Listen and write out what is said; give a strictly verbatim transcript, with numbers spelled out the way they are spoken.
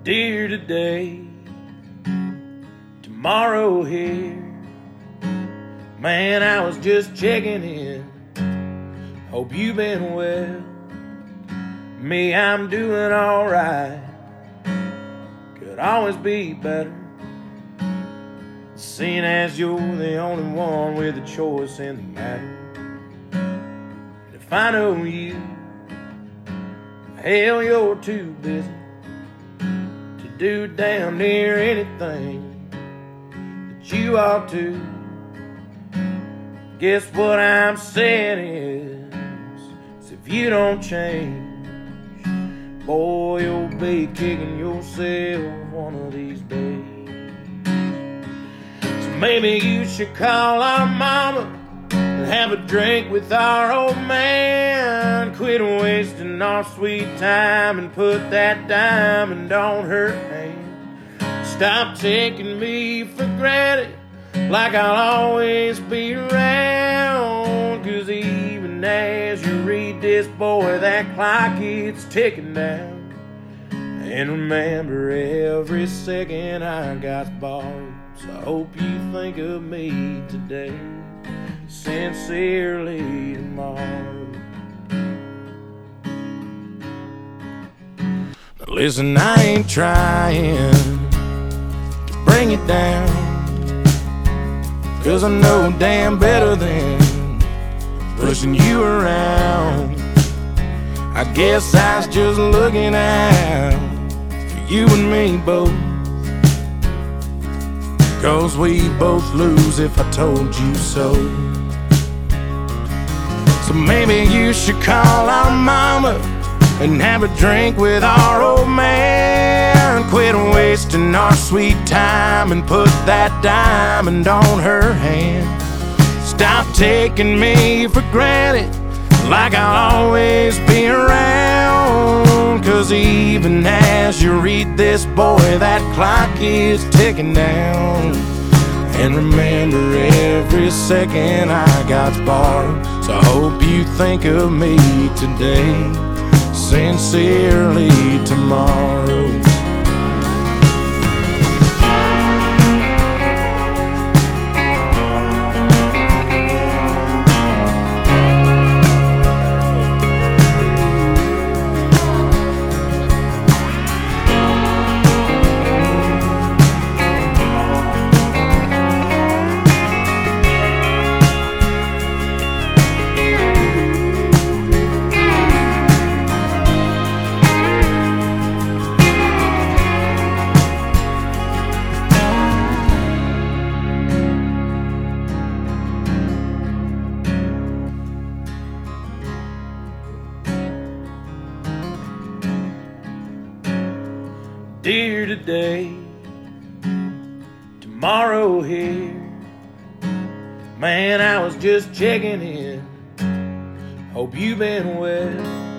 Dear today, tomorrow here. Man, I was just checking in. Hope you've been well. Me, I'm doing alright. Could always be better, seeing as you're the only one with a choice in the matter. If I know you, hell, you're too busy to do damn near anything that you ought to. Guess what I'm saying is, is if you don't change, boy, you'll be kicking yourself one of these days. So maybe you should call our mama and have a drink with our old man. Quit wasting our sweet time and put that diamond on her hand. Stop taking me for granted like I'll always be around. Cause even as you read this, boy, that clock is ticking down. And remember, every second I got's borrowed. So I hope you think of me today, sincerely tomorrow. Now listen, I ain't trying to bring it down, cause I know damn better than pushing you around. I guess I was just looking out for you and me both, cause we both lose if I told you so. So maybe you should call our mama and have a drink with our old man. Quit wasting our sweet time and put that diamond on her hand. Stop taking me for granted like I'll always be around. Cause even as you read this, boy, that clock is ticking down. And remember, every second I got's borrowed. So I hope you think of me today, sincerely tomorrow. Dear today, tomorrow here. Man, I was just checking in. Hope you've been well.